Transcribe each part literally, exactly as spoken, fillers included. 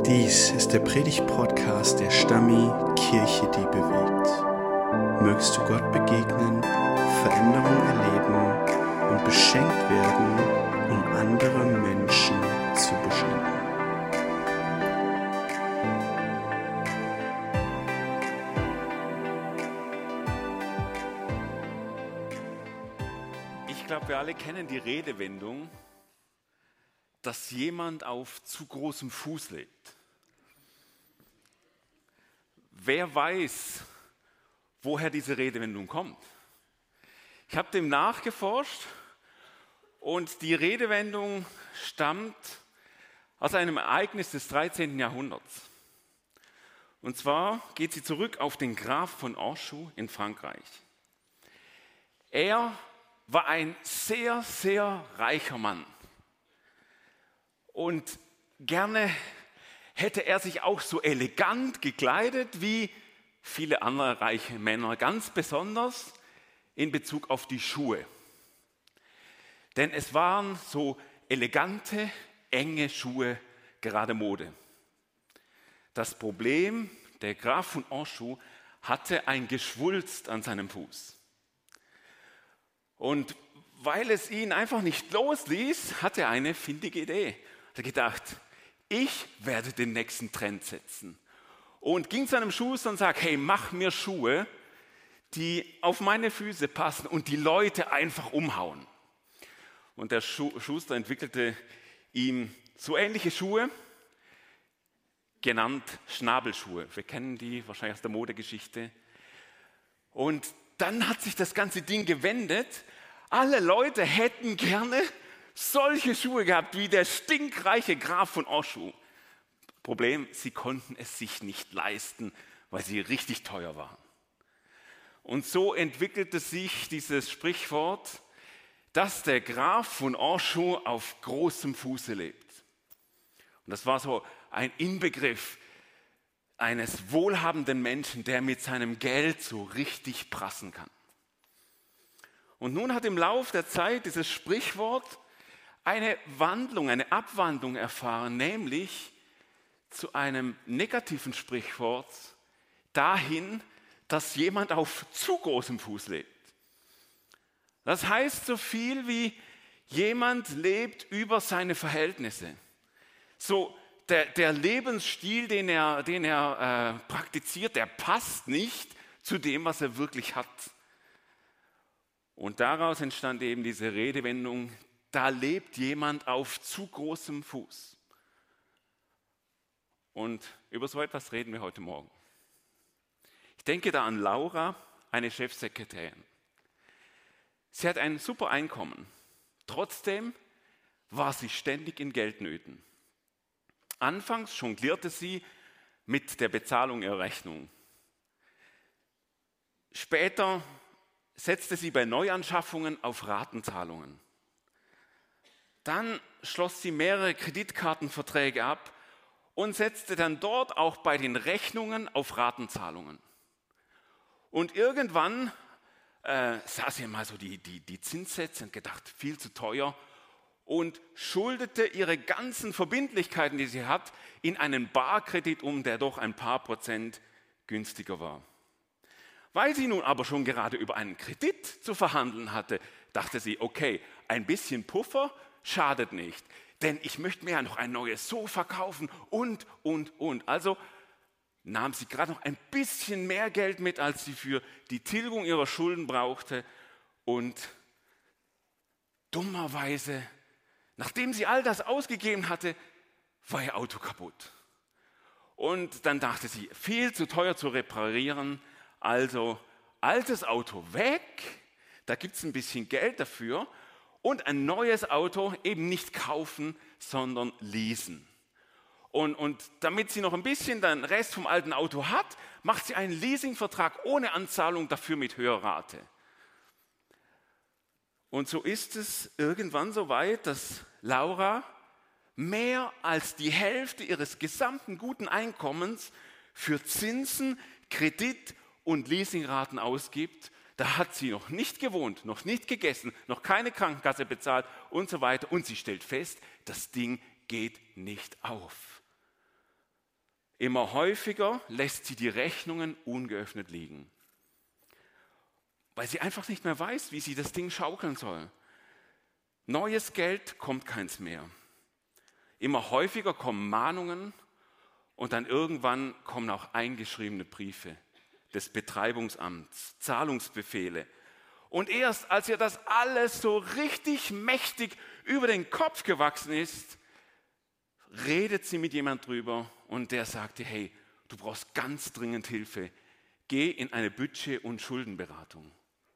Dies ist der Predigt-Podcast der Stammi Kirche, die bewegt. Mögst du Gott begegnen, Veränderung erleben und beschenkt werden, um andere Menschen zu beschenken. Ich glaube, wir alle kennen die Redewendung, dass jemand auf zu großem Fuß lebt. Wer weiß, woher diese Redewendung kommt? Ich habe dem nachgeforscht und die Redewendung stammt aus einem Ereignis des dreizehnten Jahrhunderts. Und zwar geht sie zurück auf den Graf von Anjou in Frankreich. Er war ein sehr, sehr reicher Mann. Und gerne hätte er sich auch so elegant gekleidet wie viele andere reiche Männer, ganz besonders in Bezug auf die Schuhe. Denn es waren so elegante, enge Schuhe gerade Mode. Das Problem, der Graf von Anjou hatte ein Geschwulst an seinem Fuß. Und weil es ihn einfach nicht losließ, hatte er eine findige Idee. Er hat gedacht, ich werde den nächsten Trend setzen. Und ging zu einem Schuster und sagte, hey, mach mir Schuhe, die auf meine Füße passen und die Leute einfach umhauen. Und der Schuster entwickelte ihm so ähnliche Schuhe, genannt Schnabelschuhe. Wir kennen die wahrscheinlich aus der Modegeschichte. Und dann hat sich das ganze Ding gewendet. Alle Leute hätten gerne solche Schuhe gehabt wie der stinkreiche Graf von Anjou. Problem, sie konnten es sich nicht leisten, weil sie richtig teuer waren. Und so entwickelte sich dieses Sprichwort, dass der Graf von Anjou auf großem Fuße lebt. Und das war so ein Inbegriff eines wohlhabenden Menschen, der mit seinem Geld so richtig prassen kann. Und nun hat im Lauf der Zeit dieses Sprichwort eine Wandlung, eine Abwandlung erfahren, nämlich zu einem negativen Sprichwort dahin, dass jemand auf zu großem Fuß lebt. Das heißt so viel wie jemand lebt über seine Verhältnisse. So der, der Lebensstil, den er, den er äh, praktiziert, der passt nicht zu dem, was er wirklich hat. Und daraus entstand eben diese Redewendung, da lebt jemand auf zu großem Fuß. Und über so etwas reden wir heute Morgen. Ich denke da an Laura, eine Chefsekretärin. Sie hat ein super Einkommen. Trotzdem war sie ständig in Geldnöten. Anfangs jonglierte sie mit der Bezahlung ihrer Rechnung. Später setzte sie bei Neuanschaffungen auf Ratenzahlungen. Dann schloss sie mehrere Kreditkartenverträge ab und setzte dann dort auch bei den Rechnungen auf Ratenzahlungen. Und irgendwann äh, sah sie mal so die, die, die Zinssätze und gedacht, viel zu teuer, und schuldete ihre ganzen Verbindlichkeiten, die sie hat, in einen Barkredit um, der doch ein paar Prozent günstiger war. Weil sie nun aber schon gerade über einen Kredit zu verhandeln hatte, dachte sie, okay, ein bisschen Puffer schadet nicht, denn ich möchte mir ja noch ein neues Sofa kaufen und, und, und. Also nahm sie gerade noch ein bisschen mehr Geld mit, als sie für die Tilgung ihrer Schulden brauchte. Und dummerweise, nachdem sie all das ausgegeben hatte, war ihr Auto kaputt. Und dann dachte sie, viel zu teuer zu reparieren, also altes Auto weg, da gibt es ein bisschen Geld dafür. Und ein neues Auto eben nicht kaufen, sondern leasen. Und, und damit sie noch ein bisschen den Rest vom alten Auto hat, macht sie einen Leasingvertrag ohne Anzahlung, dafür mit höherer Rate. Und so ist es irgendwann so weit, dass Laura mehr als die Hälfte ihres gesamten guten Einkommens für Zinsen, Kredit und Leasingraten ausgibt. Da hat sie noch nicht gewohnt, noch nicht gegessen, noch keine Krankenkasse bezahlt und so weiter. Und sie stellt fest, das Ding geht nicht auf. Immer häufiger lässt sie die Rechnungen ungeöffnet liegen, weil sie einfach nicht mehr weiß, wie sie das Ding schaukeln soll. Neues Geld, kommt keins mehr. Immer häufiger kommen Mahnungen und dann irgendwann kommen auch eingeschriebene Briefe des Betreibungsamts, Zahlungsbefehle. Und erst als ihr das alles so richtig mächtig über den Kopf gewachsen ist, redet sie mit jemand drüber und der sagt ihr, hey, du brauchst ganz dringend Hilfe. Geh in eine Budget- und Schuldenberatung.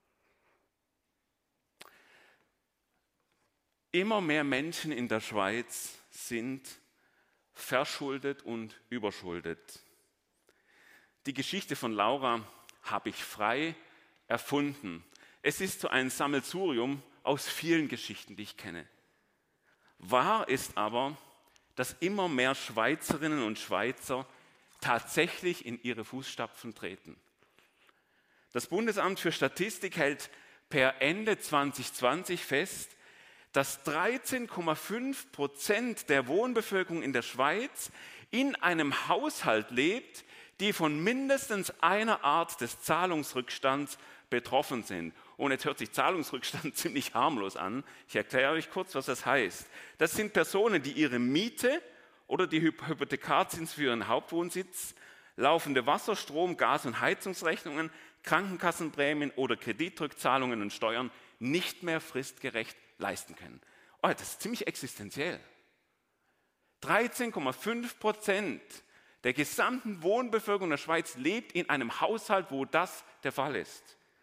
Immer mehr Menschen in der Schweiz sind verschuldet und überschuldet. Die Geschichte von Laura habe ich frei erfunden. Es ist so ein Sammelsurium aus vielen Geschichten, die ich kenne. Wahr ist aber, dass immer mehr Schweizerinnen und Schweizer tatsächlich in ihre Fußstapfen treten. Das Bundesamt für Statistik hält per Ende zwanzig zwanzig fest, dass dreizehn Komma fünf Prozent der Wohnbevölkerung in der Schweiz in einem Haushalt lebt, die von mindestens einer Art des Zahlungsrückstands betroffen sind. Und jetzt hört sich Zahlungsrückstand ziemlich harmlos an. Ich erkläre euch kurz, was das heißt. Das sind Personen, die ihre Miete oder die Hypothekarzins für ihren Hauptwohnsitz, laufende Wasser-, Strom-, Gas- und Heizungsrechnungen, Krankenkassenprämien oder Kreditrückzahlungen und Steuern nicht mehr fristgerecht leisten können. Oh, das ist ziemlich existenziell. dreizehn Komma fünf Prozent der gesamten Wohnbevölkerung der Schweiz lebt in einem Haushalt, wo das der Fall ist.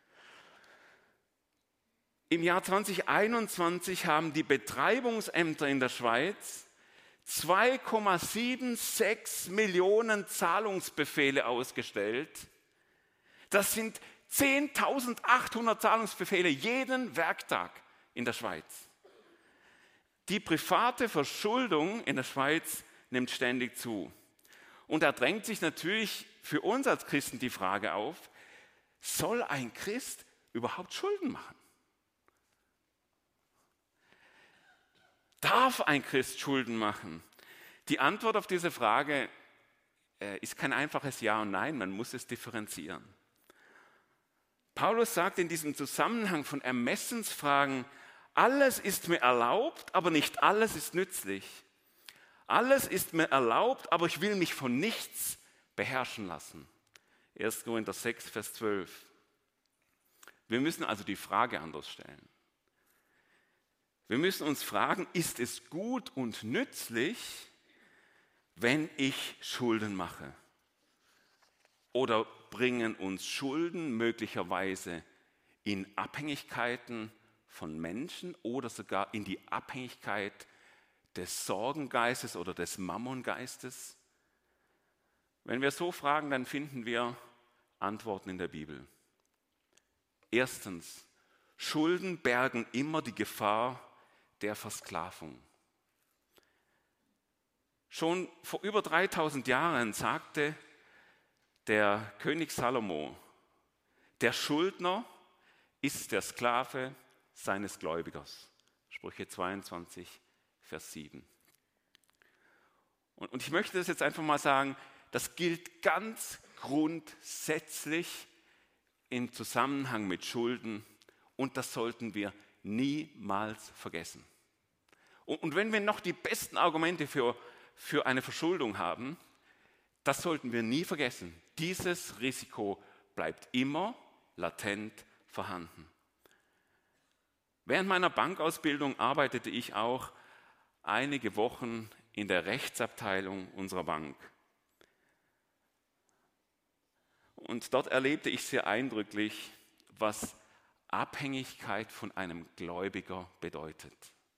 Im Jahr zwanzig einundzwanzig haben die Betreibungsämter in der Schweiz zwei Komma sechsundsiebzig Millionen Zahlungsbefehle ausgestellt. Das sind zehntausendachthundert Zahlungsbefehle jeden Werktag in der Schweiz. Die private Verschuldung in der Schweiz nimmt ständig zu. Und da drängt sich natürlich für uns als Christen die Frage auf, soll ein Christ überhaupt Schulden machen? Darf ein Christ Schulden machen? Die Antwort auf diese Frage äh, ist kein einfaches Ja und Nein, man muss es differenzieren. Paulus sagt in diesem Zusammenhang von Ermessensfragen, alles ist mir erlaubt, aber nicht alles ist nützlich. Alles ist mir erlaubt, aber ich will mich von nichts beherrschen lassen. erster Korinther sechs, Vers zwölf. Wir müssen also die Frage anders stellen. Wir müssen uns fragen, ist es gut und nützlich, wenn ich Schulden mache? Oder bringen uns Schulden möglicherweise in Abhängigkeiten von Menschen oder sogar in die Abhängigkeit des Sorgengeistes oder des Mammongeistes? Wenn wir so fragen, dann finden wir Antworten in der Bibel. Erstens, Schulden bergen immer die Gefahr der Versklavung. Schon vor über dreitausend Jahren sagte der König Salomo, der Schuldner ist der Sklave seines Gläubigers. Sprüche zweiundzwanzig, Vers sieben. Und, und ich möchte das jetzt einfach mal sagen, das gilt ganz grundsätzlich im Zusammenhang mit Schulden und das sollten wir niemals vergessen. Und, und wenn wir noch die besten Argumente für, für eine Verschuldung haben, das sollten wir nie vergessen. Dieses Risiko bleibt immer latent vorhanden. Während meiner Bankausbildung arbeitete ich auch einige Wochen in der Rechtsabteilung unserer Bank. Und dort erlebte ich sehr eindrücklich, was Abhängigkeit von einem Gläubiger bedeutet.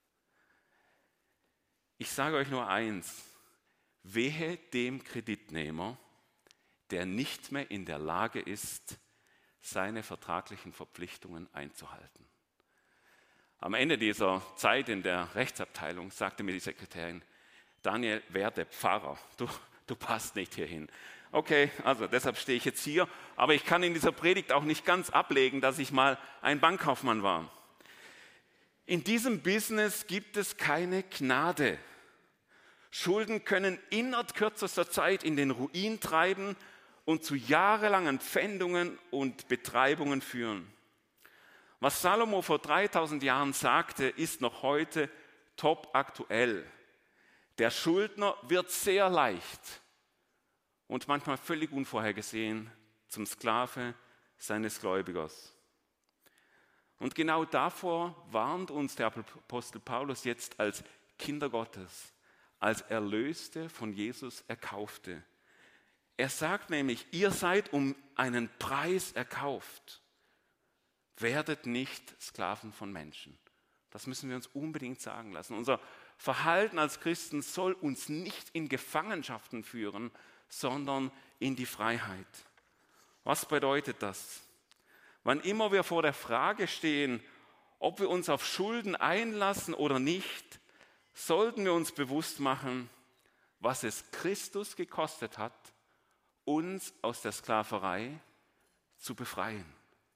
Ich sage euch nur eins, wehe dem Kreditnehmer, der nicht mehr in der Lage ist, seine vertraglichen Verpflichtungen einzuhalten. Am Ende dieser Zeit in der Rechtsabteilung sagte mir die Sekretärin, Daniel, werte Pfarrer, du, du passt nicht hierhin. Okay, also deshalb stehe ich jetzt hier, aber ich kann in dieser Predigt auch nicht ganz ablegen, dass ich mal ein Bankkaufmann war. In diesem Business gibt es keine Gnade. Schulden können innerhalb kürzester Zeit in den Ruin treiben und zu jahrelangen Pfändungen und Betreibungen führen. Was Salomo vor dreitausend Jahren sagte, ist noch heute top aktuell. Der Schuldner wird sehr leicht und manchmal völlig unvorhergesehen zum Sklave seines Gläubigers. Und genau davor warnt uns der Apostel Paulus jetzt als Kinder Gottes, als Erlöste von Jesus Erkaufte. Er sagt nämlich, ihr seid um einen Preis erkauft. Werdet nicht Sklaven von Menschen. Das müssen wir uns unbedingt sagen lassen. Unser Verhalten als Christen soll uns nicht in Gefangenschaften führen, sondern in die Freiheit. Was bedeutet das? Wann immer wir vor der Frage stehen, ob wir uns auf Schulden einlassen oder nicht, sollten wir uns bewusst machen, was es Christus gekostet hat, uns aus der Sklaverei zu befreien.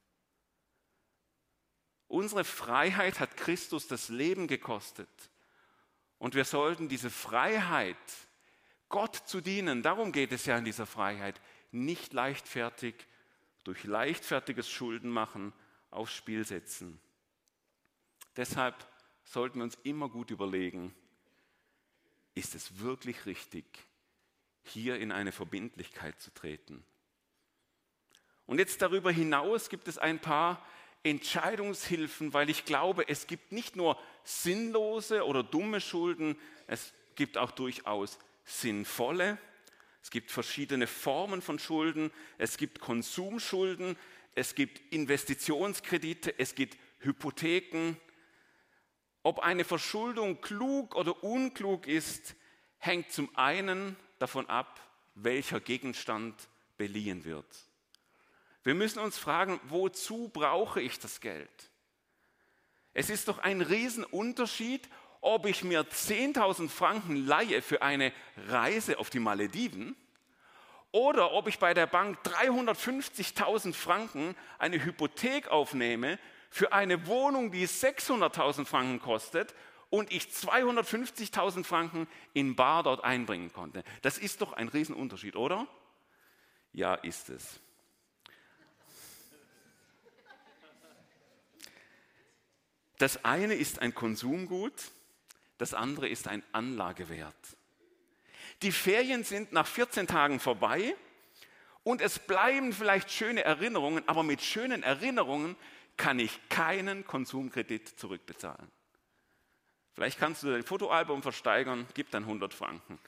Unsere Freiheit hat Christus das Leben gekostet. Und wir sollten diese Freiheit, Gott zu dienen, darum geht es ja in dieser Freiheit, nicht leichtfertig durch leichtfertiges Schuldenmachen aufs Spiel setzen. Deshalb sollten wir uns immer gut überlegen, ist es wirklich richtig, hier in eine Verbindlichkeit zu treten? Und jetzt darüber hinaus gibt es ein paar Entscheidungshilfen, weil ich glaube, es gibt nicht nur sinnlose oder dumme Schulden, es gibt auch durchaus sinnvolle. Es gibt verschiedene Formen von Schulden, es gibt Konsumschulden, es gibt Investitionskredite, es gibt Hypotheken. Ob eine Verschuldung klug oder unklug ist, hängt zum einen davon ab, welcher Gegenstand beliehen wird. Wir müssen uns fragen, wozu brauche ich das Geld? Es ist doch ein Riesenunterschied, ob ich mir zehntausend Franken leihe für eine Reise auf die Malediven oder ob ich bei der Bank dreihundertfünfzigtausend Franken eine Hypothek aufnehme für eine Wohnung, die sechshunderttausend Franken kostet und ich zweihundertfünfzigtausend Franken in bar dort einbringen konnte. Das ist doch ein Riesenunterschied, oder? Ja, ist es. Das eine ist ein Konsumgut, das andere ist ein Anlagewert. Die Ferien sind nach vierzehn Tagen vorbei und es bleiben vielleicht schöne Erinnerungen, aber mit schönen Erinnerungen kann ich keinen Konsumkredit zurückbezahlen. Vielleicht kannst du dein Fotoalbum versteigern, gib dann hundert Franken.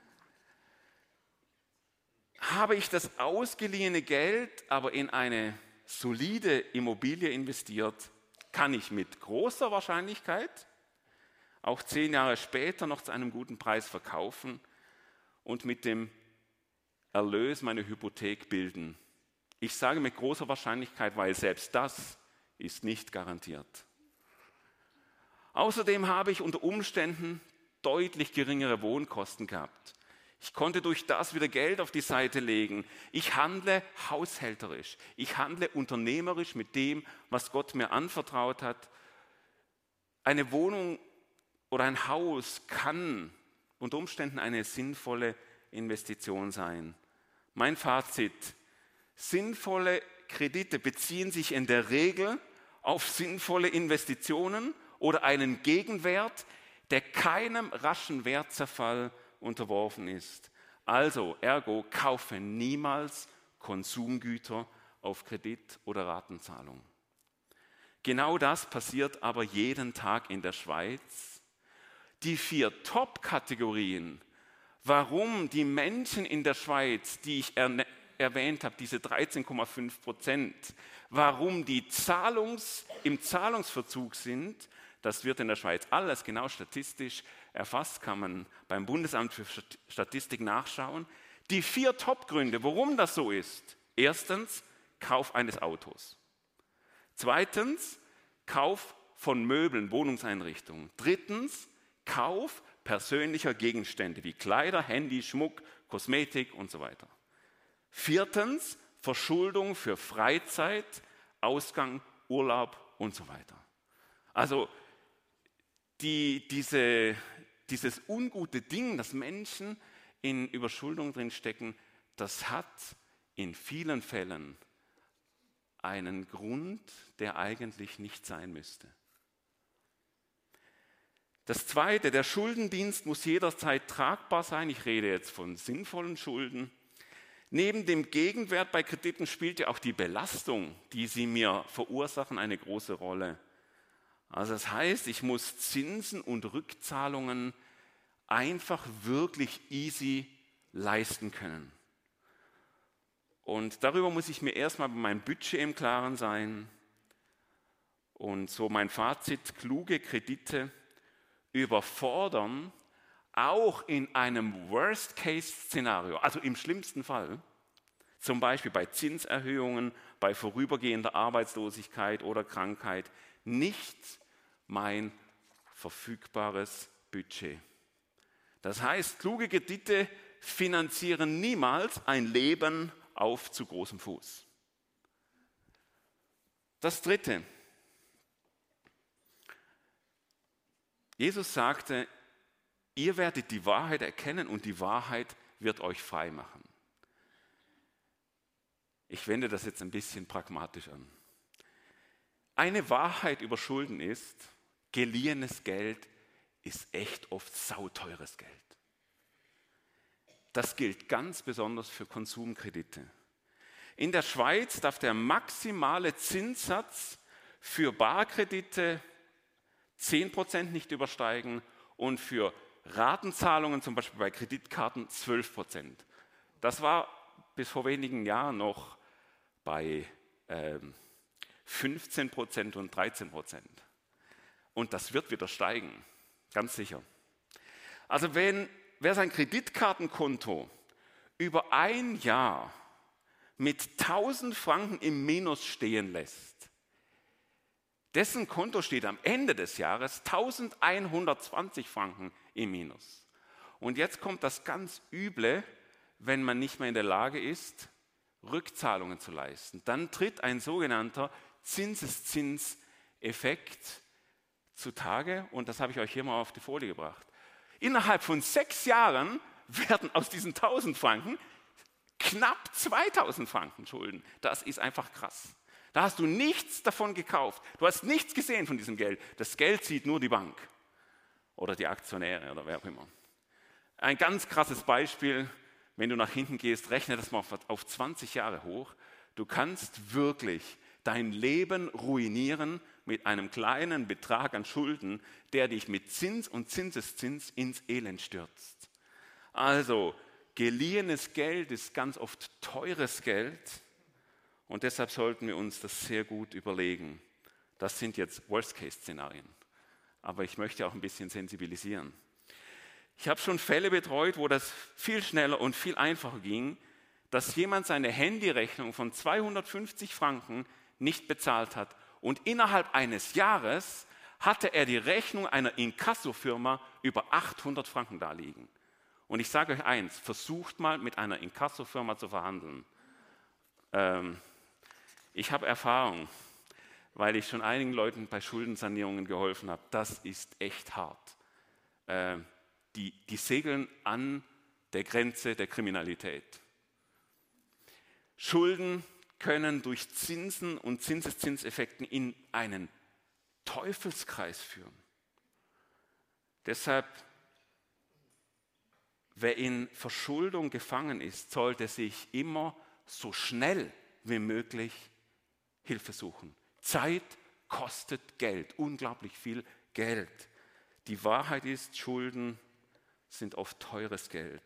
Habe ich das ausgeliehene Geld aber in eine solide Immobilie investiert, kann ich mit großer Wahrscheinlichkeit auch zehn Jahre später noch zu einem guten Preis verkaufen und mit dem Erlös meine Hypothek bilden. Ich sage mit großer Wahrscheinlichkeit, weil selbst das ist nicht garantiert. Außerdem habe ich unter Umständen deutlich geringere Wohnkosten gehabt. Ich konnte durch das wieder Geld auf die Seite legen. Ich handle haushälterisch. Ich handle unternehmerisch mit dem, was Gott mir anvertraut hat. Eine Wohnung oder ein Haus kann unter Umständen eine sinnvolle Investition sein. Mein Fazit: Sinnvolle Kredite beziehen sich in der Regel auf sinnvolle Investitionen oder einen Gegenwert, der keinem raschen Wertzerfall unterworfen ist. Also, ergo, kaufe niemals Konsumgüter auf Kredit oder Ratenzahlung. Genau das passiert aber jeden Tag in der Schweiz. Die vier Top-Kategorien, warum die Menschen in der Schweiz, die ich er- erwähnt habe, diese dreizehn Komma fünf Prozent, warum die Zahlungs-, im Zahlungsverzug sind, das wird in der Schweiz alles genau statistisch erfasst, kann man beim Bundesamt für Statistik nachschauen. Die vier Top-Gründe, warum das so ist. Erstens, Kauf eines Autos. Zweitens, Kauf von Möbeln, Wohnungseinrichtungen. Drittens, Kauf persönlicher Gegenstände wie Kleider, Handy, Schmuck, Kosmetik und so weiter. Viertens, Verschuldung für Freizeit, Ausgang, Urlaub und so weiter. Also die, diese dieses ungute Ding, dass Menschen in Überschuldung drinstecken, das hat in vielen Fällen einen Grund, der eigentlich nicht sein müsste. Das Zweite, der Schuldendienst muss jederzeit tragbar sein. Ich rede jetzt von sinnvollen Schulden. Neben dem Gegenwert bei Krediten spielt ja auch die Belastung, die sie mir verursachen, eine große Rolle. Also das heißt, ich muss Zinsen und Rückzahlungen einfach wirklich easy leisten können. Und darüber muss ich mir erstmal bei meinem Budget im Klaren sein. Und so mein Fazit, kluge Kredite überfordern auch in einem Worst-Case-Szenario, also im schlimmsten Fall, zum Beispiel bei Zinserhöhungen, bei vorübergehender Arbeitslosigkeit oder Krankheit, nicht mein verfügbares Budget. Das heißt, kluge Kredite finanzieren niemals ein Leben auf zu großem Fuß. Das Dritte. Jesus sagte, ihr werdet die Wahrheit erkennen und die Wahrheit wird euch frei machen. Ich wende das jetzt ein bisschen pragmatisch an. Eine Wahrheit über Schulden ist, geliehenes Geld ist echt oft sauteures Geld. Das gilt ganz besonders für Konsumkredite. In der Schweiz darf der maximale Zinssatz für Barkredite zehn Prozent nicht übersteigen und für Ratenzahlungen, zum Beispiel bei Kreditkarten, zwölf Prozent. Das war bis vor wenigen Jahren noch bei ähm, fünfzehn Prozent und dreizehn Prozent. Und das wird wieder steigen, ganz sicher. Also wenn wer sein Kreditkartenkonto über ein Jahr mit tausend Franken im Minus stehen lässt, dessen Konto steht am Ende des Jahres eintausendeinhundertzwanzig Franken im Minus. Und jetzt kommt das ganz Üble, wenn man nicht mehr in der Lage ist, Rückzahlungen zu leisten. Dann tritt ein sogenannter Zinseszinseffekt zutage und das habe ich euch hier mal auf die Folie gebracht. Innerhalb von sechs Jahren werden aus diesen tausend Franken knapp zweitausend Franken Schulden. Das ist einfach krass. Da hast du nichts davon gekauft. Du hast nichts gesehen von diesem Geld. Das Geld zieht nur die Bank oder die Aktionäre oder wer auch immer. Ein ganz krasses Beispiel, wenn du nach hinten gehst, rechne das mal auf zwanzig Jahre hoch. Du kannst wirklich dein Leben ruinieren mit einem kleinen Betrag an Schulden, der dich mit Zins und Zinseszins ins Elend stürzt. Also, geliehenes Geld ist ganz oft teures Geld und deshalb sollten wir uns das sehr gut überlegen. Das sind jetzt Worst-Case-Szenarien, aber ich möchte auch ein bisschen sensibilisieren. Ich habe schon Fälle betreut, wo das viel schneller und viel einfacher ging, dass jemand seine Handyrechnung von zweihundertfünfzig Franken nicht bezahlt hat und innerhalb eines Jahres hatte er die Rechnung einer Inkassofirma über achthundert Franken da liegen. Und ich sage euch eins, versucht mal mit einer Inkassofirma zu verhandeln. Ähm, ich habe Erfahrung, weil ich schon einigen Leuten bei Schuldensanierungen geholfen habe. Das ist echt hart. Ähm, die, die segeln an der Grenze der Kriminalität. Schulden können durch Zinsen und Zinseszinseffekten in einen Teufelskreis führen. Deshalb, wer in Verschuldung gefangen ist, sollte sich immer so schnell wie möglich Hilfe suchen. Zeit kostet Geld, unglaublich viel Geld. Die Wahrheit ist, Schulden sind oft teures Geld.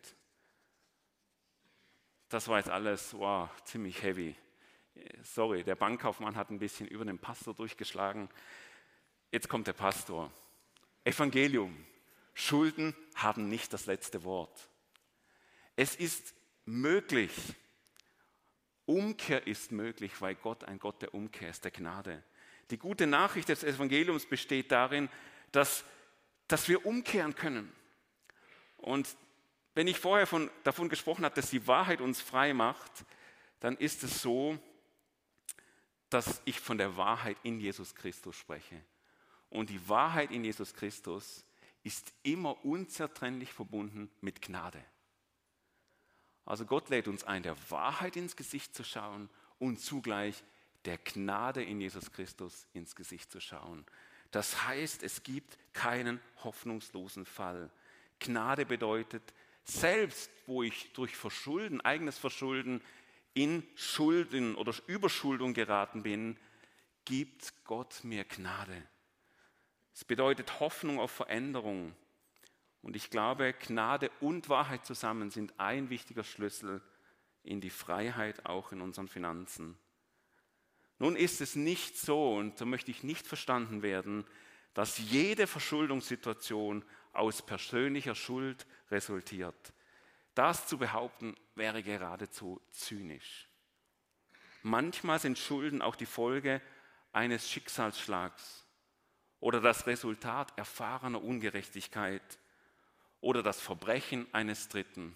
Das war jetzt alles, wow, ziemlich heavy. Sorry, der Bankkaufmann hat ein bisschen über den Pastor durchgeschlagen. Jetzt kommt der Pastor. Evangelium. Schulden haben nicht das letzte Wort. Es ist möglich. Umkehr ist möglich, weil Gott ein Gott der Umkehr ist, der Gnade. Die gute Nachricht des Evangeliums besteht darin, dass, dass wir umkehren können. Und wenn ich vorher von, davon gesprochen habe, dass die Wahrheit uns frei macht, dann ist es so, dass ich von der Wahrheit in Jesus Christus spreche. Und die Wahrheit in Jesus Christus ist immer unzertrennlich verbunden mit Gnade. Also Gott lädt uns ein, der Wahrheit ins Gesicht zu schauen und zugleich der Gnade in Jesus Christus ins Gesicht zu schauen. Das heißt, es gibt keinen hoffnungslosen Fall. Gnade bedeutet, selbst wo ich durch Verschulden, eigenes Verschulden in Schulden oder Überschuldung geraten bin, gibt Gott mir Gnade. Es bedeutet Hoffnung auf Veränderung. Und ich glaube, Gnade und Wahrheit zusammen sind ein wichtiger Schlüssel in die Freiheit, auch in unseren Finanzen. Nun ist es nicht so, und so möchte ich nicht verstanden werden, dass jede Verschuldungssituation aus persönlicher Schuld resultiert. Das zu behaupten, wäre geradezu zynisch. Manchmal sind Schulden auch die Folge eines Schicksalsschlags oder das Resultat erfahrener Ungerechtigkeit oder das Verbrechen eines Dritten.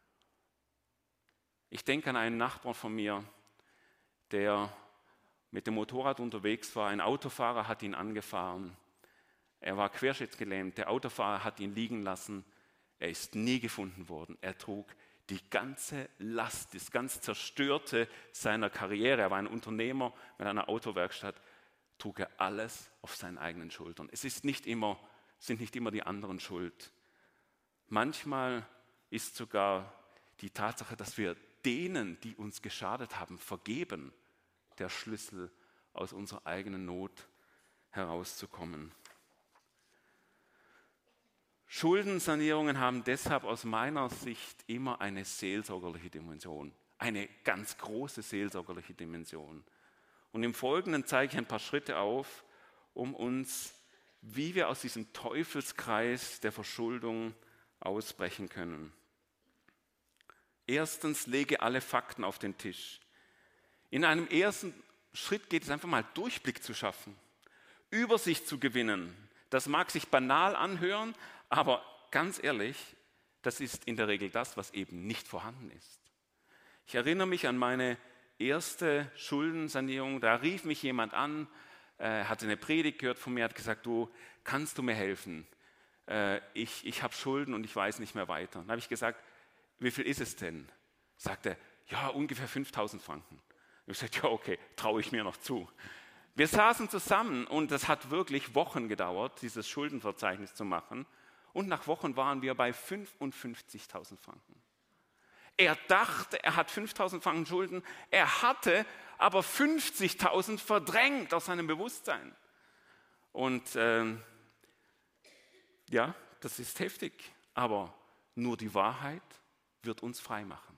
Ich denke an einen Nachbarn von mir, der mit dem Motorrad unterwegs war. Ein Autofahrer hat ihn angefahren. Er war querschnittsgelähmt. Der Autofahrer hat ihn liegen lassen. Er ist nie gefunden worden. Er trug die ganze Last, das ganz Zerstörte seiner Karriere. Er war ein Unternehmer mit einer Autowerkstatt, trug er alles auf seinen eigenen Schultern. Es ist nicht immer, sind nicht immer die anderen schuld. Manchmal ist sogar die Tatsache, dass wir denen, die uns geschadet haben, vergeben, der Schlüssel, aus unserer eigenen Not herauszukommen. Schuldensanierungen haben deshalb aus meiner Sicht immer eine seelsorgerliche Dimension, eine ganz große seelsorgerliche Dimension. Und im Folgenden zeige ich ein paar Schritte auf, um uns, wie wir aus diesem Teufelskreis der Verschuldung ausbrechen können. Erstens, lege alle Fakten auf den Tisch. In einem ersten Schritt geht es einfach mal, Durchblick zu schaffen, Übersicht zu gewinnen. Das mag sich banal anhören, aber ganz ehrlich, das ist in der Regel das, was eben nicht vorhanden ist. Ich erinnere mich an meine erste Schuldensanierung, da rief mich jemand an, äh, hatte eine Predigt gehört von mir, hat gesagt, du, kannst du mir helfen? Äh, ich ich habe Schulden und ich weiß nicht mehr weiter. Dann habe ich gesagt, wie viel ist es denn? Sagt er, ja, ungefähr fünftausend Franken. Ich habe gesagt, ja, okay, traue ich mir noch zu. Wir saßen zusammen und es hat wirklich Wochen gedauert, dieses Schuldenverzeichnis zu machen. Und nach Wochen waren wir bei fünfundfünfzigtausend Franken. Er dachte, er hat fünftausend Franken Schulden, er hatte aber fünfzigtausend verdrängt aus seinem Bewusstsein. Und äh, ja, das ist heftig, aber nur die Wahrheit wird uns frei machen.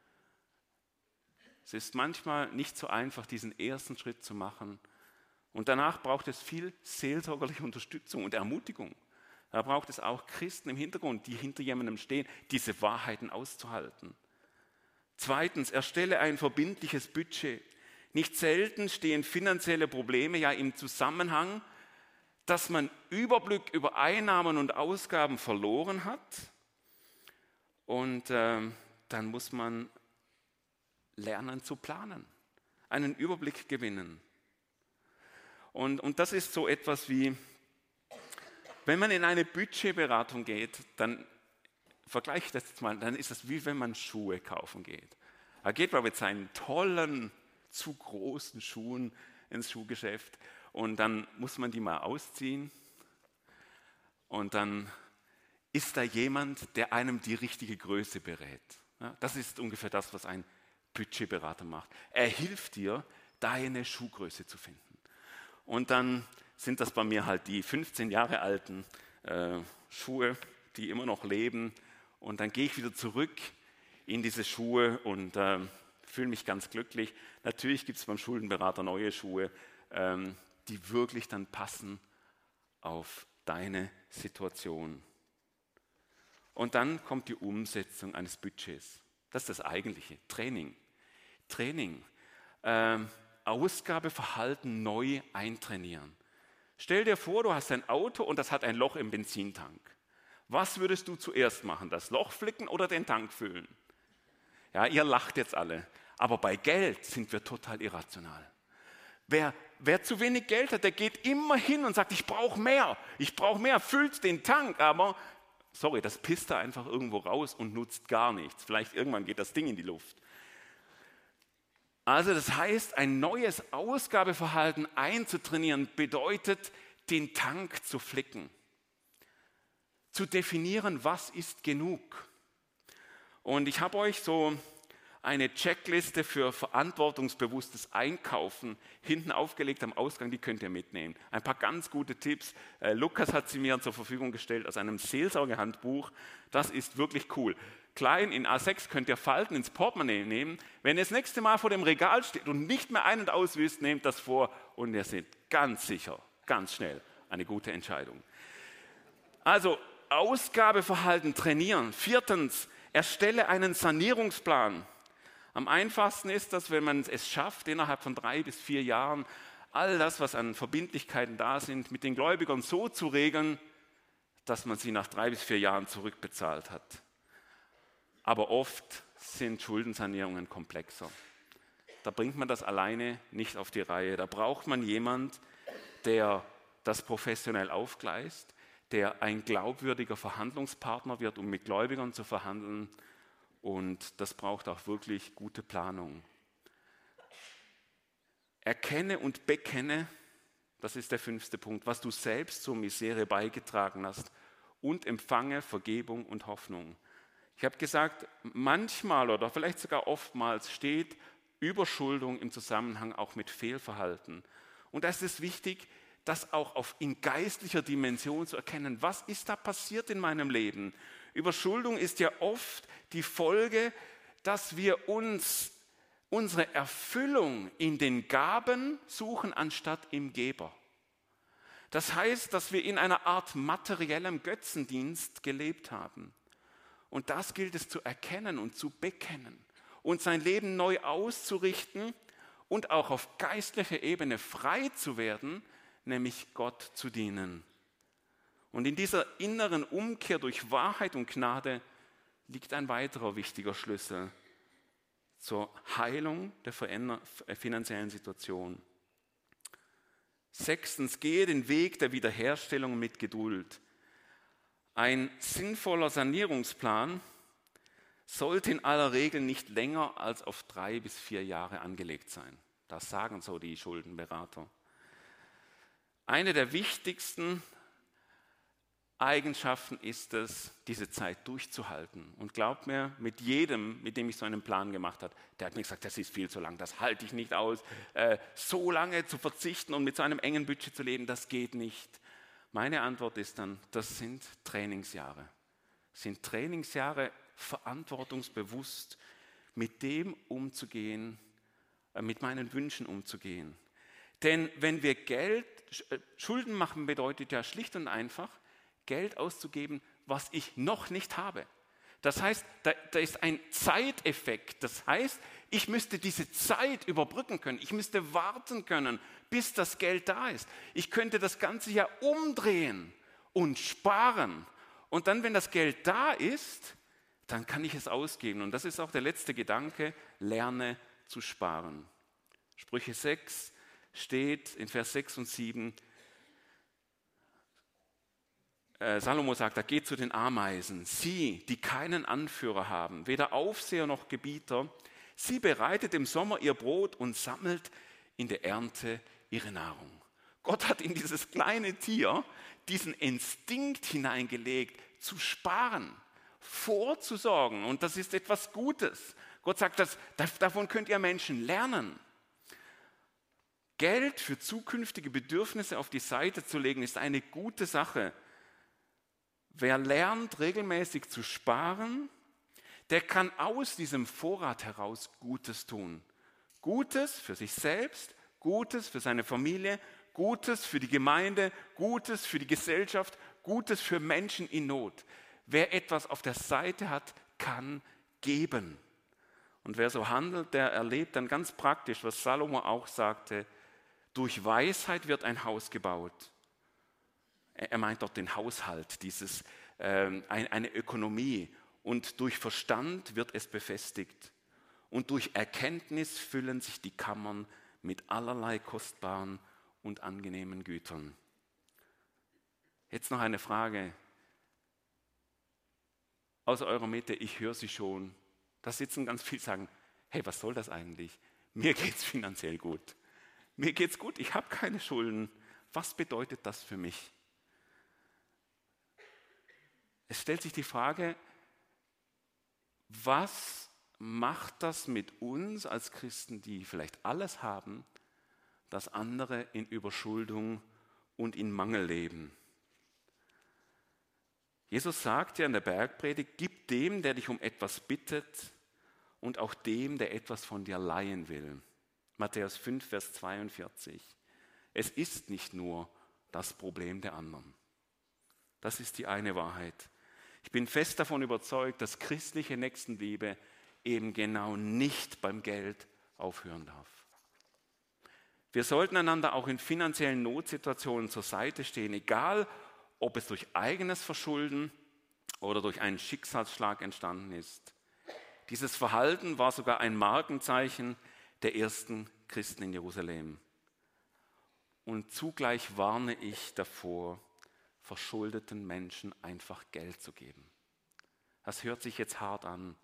Es ist manchmal nicht so einfach, diesen ersten Schritt zu machen. Und danach braucht es viel seelsorgerliche Unterstützung und Ermutigung. Da braucht es auch Christen im Hintergrund, die hinter jemandem stehen, diese Wahrheiten auszuhalten. Zweitens, erstelle ein verbindliches Budget. Nicht selten stehen finanzielle Probleme ja im Zusammenhang, dass man Überblick über Einnahmen und Ausgaben verloren hat. Und äh, dann muss man lernen zu planen, einen Überblick gewinnen. Und, und das ist so etwas wie, wenn man in eine Budgetberatung geht, dann vergleiche ich das jetzt mal, dann ist es wie wenn man Schuhe kaufen geht. Da geht man mit seinen tollen, zu großen Schuhen ins Schuhgeschäft und dann muss man die mal ausziehen und dann ist da jemand, der einem die richtige Größe berät. Ja, das ist ungefähr das, was ein Budgetberater macht. Er hilft dir, deine Schuhgröße zu finden. Und dann sind das bei mir halt die fünfzehn Jahre alten äh, Schuhe, die immer noch leben. Und dann gehe ich wieder zurück in diese Schuhe und äh, fühle mich ganz glücklich. Natürlich gibt es beim Schuldenberater neue Schuhe, ähm, die wirklich dann passen auf deine Situation. Und dann kommt die Umsetzung eines Budgets. Das ist das eigentliche, Training. Training, ähm, Ausgabeverhalten neu eintrainieren. Stell dir vor, du hast ein Auto und das hat ein Loch im Benzintank. Was würdest du zuerst machen? Das Loch flicken oder den Tank füllen? Ja, ihr lacht jetzt alle. Aber bei Geld sind wir total irrational. Wer, wer zu wenig Geld hat, der geht immer hin und sagt, ich brauche mehr, ich brauche mehr, füllt den Tank, aber sorry, das pisst da einfach irgendwo raus und nutzt gar nichts. Vielleicht irgendwann geht das Ding in die Luft. Also das heißt, ein neues Ausgabeverhalten einzutrainieren, bedeutet, den Tank zu flicken. Zu definieren, was ist genug. Und ich habe euch so eine Checkliste für verantwortungsbewusstes Einkaufen hinten aufgelegt am Ausgang, die könnt ihr mitnehmen. Ein paar ganz gute Tipps. Äh, Lukas hat sie mir zur Verfügung gestellt aus einem Seelsorgehandbuch. Das ist wirklich cool. Klein in A sechs könnt ihr falten, ins Portemonnaie nehmen. Wenn ihr das nächste Mal vor dem Regal steht und nicht mehr ein- und auswisst, nehmt das vor und ihr seht ganz sicher, ganz schnell eine gute Entscheidung. Also Ausgabeverhalten trainieren. Viertens, erstelle einen Sanierungsplan. Am einfachsten ist das, wenn man es schafft, innerhalb von drei bis vier Jahren all das, was an Verbindlichkeiten da sind, mit den Gläubigern so zu regeln, dass man sie nach drei bis vier Jahren zurückbezahlt hat. Aber oft sind Schuldensanierungen komplexer. Da bringt man das alleine nicht auf die Reihe. Da braucht man jemanden, der das professionell aufgleist, der ein glaubwürdiger Verhandlungspartner wird, um mit Gläubigern zu verhandeln. Und das braucht auch wirklich gute Planung. Erkenne und bekenne, das ist der fünfte Punkt, was du selbst zur Misere beigetragen hast und empfange Vergebung und Hoffnung. Ich habe gesagt, manchmal oder vielleicht sogar oftmals steht Überschuldung im Zusammenhang auch mit Fehlverhalten. Und da ist es wichtig, das auch auf in geistlicher Dimension zu erkennen. Was ist da passiert in meinem Leben? Überschuldung ist ja oft die Folge, dass wir uns unsere Erfüllung in den Gaben suchen, anstatt im Geber. Das heißt, dass wir in einer Art materiellem Götzendienst gelebt haben. Und das gilt es zu erkennen und zu bekennen und sein Leben neu auszurichten und auch auf geistlicher Ebene frei zu werden, nämlich Gott zu dienen. Und in dieser inneren Umkehr durch Wahrheit und Gnade liegt ein weiterer wichtiger Schlüssel zur Heilung der finanziellen Situation. Sechstens, gehe den Weg der Wiederherstellung mit Geduld. Ein sinnvoller Sanierungsplan sollte in aller Regel nicht länger als auf drei bis vier Jahre angelegt sein. Das sagen so die Schuldenberater. Eine der wichtigsten Eigenschaften ist es, diese Zeit durchzuhalten. Und glaubt mir, mit jedem, mit dem ich so einen Plan gemacht habe, der hat mir gesagt, das ist viel zu lang, das halte ich nicht aus. Äh, so lange zu verzichten und mit so einem engen Budget zu leben, das geht nicht. Meine Antwort ist dann, das sind Trainingsjahre. Das sind Trainingsjahre, verantwortungsbewusst mit dem umzugehen, äh, mit meinen Wünschen umzugehen. Denn wenn wir Geld, Schulden machen bedeutet ja schlicht und einfach, Geld auszugeben, was ich noch nicht habe. Das heißt, da, da ist ein Zeiteffekt. Das heißt, ich müsste diese Zeit überbrücken können. Ich müsste warten können, bis das Geld da ist. Ich könnte das Ganze ja umdrehen und sparen. Und dann, wenn das Geld da ist, dann kann ich es ausgeben. Und das ist auch der letzte Gedanke, lerne zu sparen. Sprüche sechs steht in Vers sechs und sieben, Salomo sagt, er geht zu den Ameisen, sie, die keinen Anführer haben, weder Aufseher noch Gebieter, sie bereitet im Sommer ihr Brot und sammelt in der Ernte ihre Nahrung. Gott hat in dieses kleine Tier diesen Instinkt hineingelegt, zu sparen, vorzusorgen, und das ist etwas Gutes. Gott sagt, das, davon könnt ihr Menschen lernen. Geld für zukünftige Bedürfnisse auf die Seite zu legen, ist eine gute Sache. Wer lernt, regelmäßig zu sparen, der kann aus diesem Vorrat heraus Gutes tun. Gutes für sich selbst, Gutes für seine Familie, Gutes für die Gemeinde, Gutes für die Gesellschaft, Gutes für Menschen in Not. Wer etwas auf der Seite hat, kann geben. Und wer so handelt, der erlebt dann ganz praktisch, was Salomo auch sagte, durch Weisheit wird ein Haus gebaut. Er meint dort den Haushalt, dieses, äh, eine Ökonomie. Und durch Verstand wird es befestigt. Und durch Erkenntnis füllen sich die Kammern mit allerlei kostbaren und angenehmen Gütern. Jetzt noch eine Frage aus eurer Mitte, ich höre sie schon. Da sitzen ganz viele, sagen, hey, was soll das eigentlich? Mir geht es finanziell gut. Mir geht es gut, ich habe keine Schulden. Was bedeutet das für mich? Es stellt sich die Frage, was macht das mit uns als Christen, die vielleicht alles haben, dass andere in Überschuldung und in Mangel leben? Jesus sagt ja in der Bergpredigt, gib dem, der dich um etwas bittet und auch dem, der etwas von dir leihen will. Matthäus fünf, Vers zweiundvierzig. Es ist nicht nur das Problem der anderen. Das ist die eine Wahrheit. Ich bin fest davon überzeugt, dass christliche Nächstenliebe eben genau nicht beim Geld aufhören darf. Wir sollten einander auch in finanziellen Notsituationen zur Seite stehen, egal ob es durch eigenes Verschulden oder durch einen Schicksalsschlag entstanden ist. Dieses Verhalten war sogar ein Markenzeichen der ersten Christen in Jerusalem. Und zugleich warne ich davor, verschuldeten Menschen einfach Geld zu geben. Das hört sich jetzt hart an.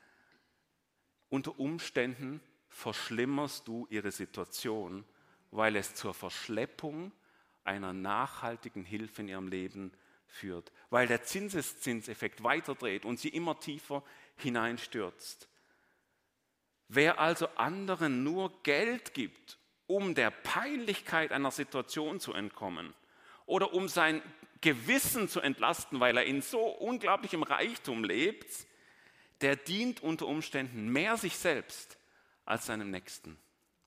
Unter Umständen verschlimmerst du ihre Situation, weil es zur Verschleppung einer nachhaltigen Hilfe in ihrem Leben führt, weil der Zinseszinseffekt weiterdreht und sie immer tiefer hineinstürzt. Wer also anderen nur Geld gibt, um der Peinlichkeit einer Situation zu entkommen oder um sein Gewissen zu entlasten, weil er in so unglaublichem Reichtum lebt, der dient unter Umständen mehr sich selbst als seinem Nächsten.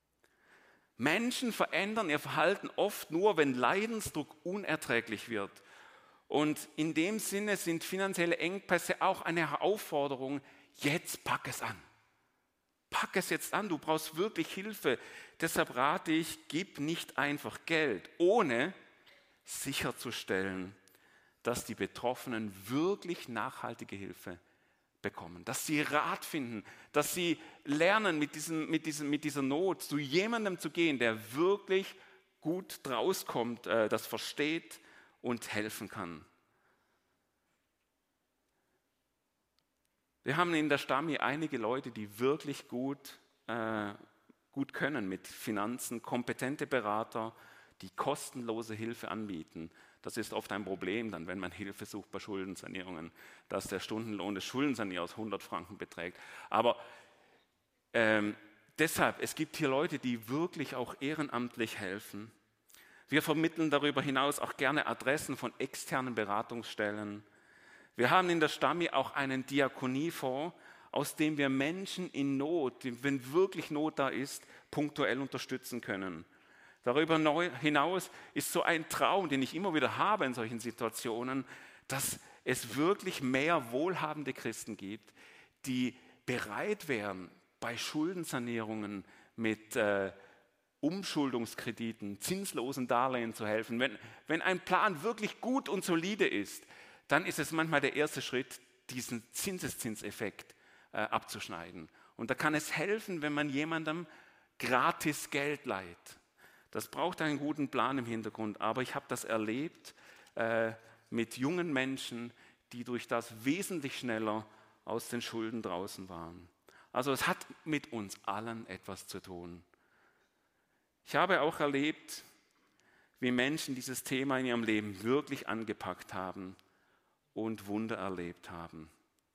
Menschen verändern ihr Verhalten oft nur, wenn Leidensdruck unerträglich wird. Und in dem Sinne sind finanzielle Engpässe auch eine Herausforderung. Jetzt pack es an. Pack es jetzt an, du brauchst wirklich Hilfe. Deshalb rate ich, gib nicht einfach Geld, ohne sicherzustellen, dass die Betroffenen wirklich nachhaltige Hilfe bekommen, dass sie Rat finden, dass sie lernen, mit, diesem, mit, diesem, mit dieser Not zu jemandem zu gehen, der wirklich gut draus kommt, äh, das versteht und helfen kann. Wir haben in der Stami einige Leute, die wirklich gut, äh, gut können mit Finanzen, kompetente Berater, die kostenlose Hilfe anbieten. Das ist oft ein Problem, dann, wenn man Hilfe sucht bei Schuldensanierungen, dass der Stundenlohn des Schuldensanierers hundert Franken beträgt. Aber ähm, deshalb, es gibt hier Leute, die wirklich auch ehrenamtlich helfen. Wir vermitteln darüber hinaus auch gerne Adressen von externen Beratungsstellen. Wir haben in der Stami auch einen Diakoniefonds, aus dem wir Menschen in Not, wenn wirklich Not da ist, punktuell unterstützen können. Darüber hinaus ist so ein Traum, den ich immer wieder habe in solchen Situationen, dass es wirklich mehr wohlhabende Christen gibt, die bereit wären, bei Schuldensanierungen mit äh, Umschuldungskrediten, zinslosen Darlehen zu helfen. Wenn, wenn ein Plan wirklich gut und solide ist, dann ist es manchmal der erste Schritt, diesen Zinseszinseffekt äh, abzuschneiden. Und da kann es helfen, wenn man jemandem gratis Geld leiht. Das braucht einen guten Plan im Hintergrund, aber ich habe das erlebt äh, mit jungen Menschen, die durch das wesentlich schneller aus den Schulden draußen waren. Also es hat mit uns allen etwas zu tun. Ich habe auch erlebt, wie Menschen dieses Thema in ihrem Leben wirklich angepackt haben und Wunder erlebt haben.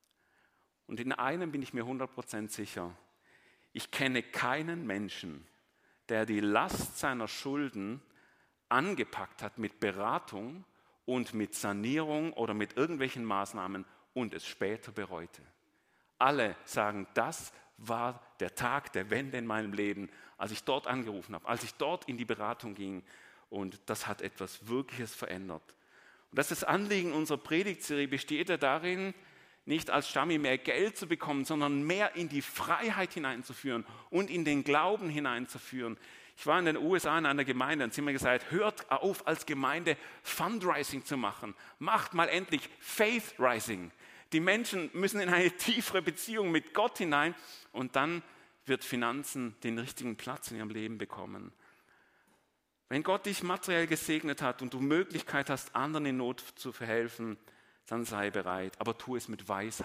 Und in einem bin ich mir hundert Prozent sicher. Ich kenne keinen Menschen, der die Last seiner Schulden angepackt hat mit Beratung und mit Sanierung oder mit irgendwelchen Maßnahmen und es später bereute. Alle sagen, das war der Tag der Wende in meinem Leben, als ich dort angerufen habe, als ich dort in die Beratung ging und das hat etwas Wirkliches verändert. Und das ist das Anliegen unserer Predigtserie besteht ja darin, nicht als Stami mehr Geld zu bekommen, sondern mehr in die Freiheit hineinzuführen und in den Glauben hineinzuführen. Ich war in den U S A in einer Gemeinde und sie haben mir gesagt, hört auf als Gemeinde Fundraising zu machen. Macht mal endlich Faith Rising. Die Menschen müssen in eine tiefere Beziehung mit Gott hinein und dann wird Finanzen den richtigen Platz in ihrem Leben bekommen. Wenn Gott dich materiell gesegnet hat und du Möglichkeit hast, anderen in Not zu verhelfen, dann sei bereit, aber tu es mit Weisheit.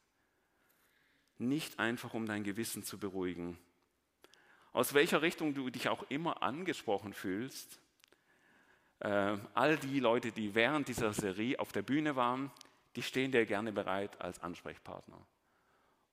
Nicht einfach, um dein Gewissen zu beruhigen. Aus welcher Richtung du dich auch immer angesprochen fühlst, äh, all die Leute, die während dieser Serie auf der Bühne waren, die stehen dir gerne bereit als Ansprechpartner.